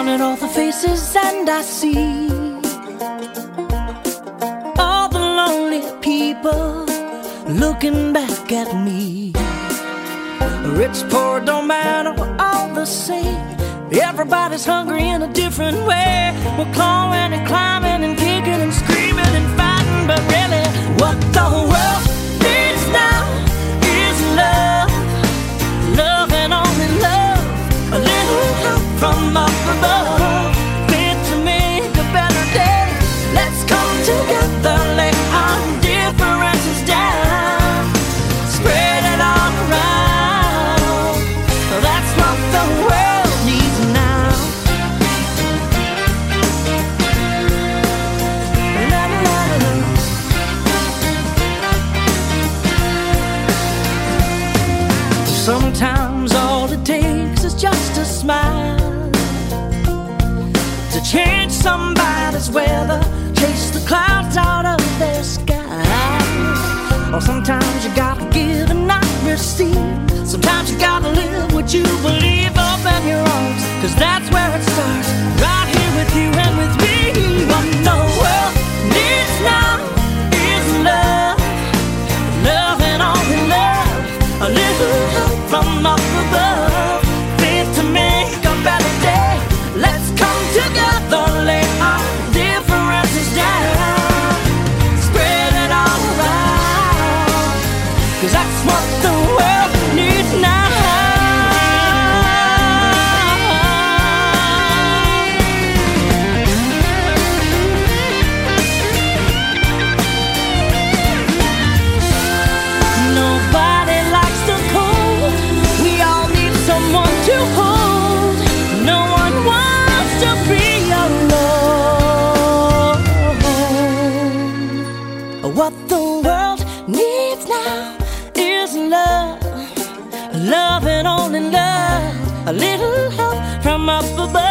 at all the faces and I see all the lonely people looking back at me. Rich, poor, don't matter, we're all the same. Everybody's hungry in a different way. We're clawing and climbing and kicking and screaming and fighting, but really what the world needs now is love. Love and only love. A little help from up above, fit to make a better day. Let's come together, lay our differences down, spread it all around. That's what the world needs now. La, la, la, la. Sometimes all it takes is just a smile to change somebody's weather, chase the clouds out of their sky. Or sometimes you gotta give and not receive. Sometimes you gotta live what you believe. Open your arms, 'cause that's where it starts, right here with you and with me. What the world needs now is love. Love and only love. A little help from up above, fit to make a better day. Let's come together, lay our differences down, spread it all around, 'cause that's what the world needs now. Nobody likes the cold. We all need someone to hold. No one wants to be alone. What the world needs now is love. Love and only love. A little help from up above.